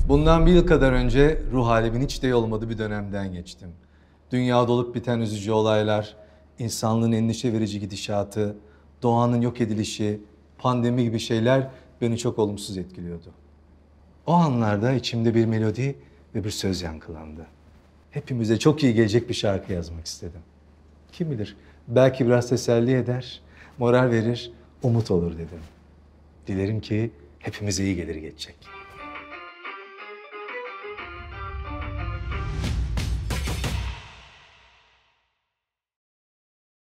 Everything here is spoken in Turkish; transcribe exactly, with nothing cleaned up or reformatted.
Bundan bir yıl kadar önce ruh halimin hiç de iyi olmadığı bir dönemden geçtim. Dünyada olup biten üzücü olaylar, insanlığın endişe verici gidişatı, doğanın yok edilişi, pandemi gibi şeyler beni çok olumsuz etkiliyordu. O anlarda içimde bir melodi ve bir söz yankılandı. Hepimize çok iyi gelecek bir şarkı yazmak istedim. Kim bilir, belki biraz teselli eder, moral verir, umut olur dedim. Dilerim ki hepimize iyi gelir geçecek.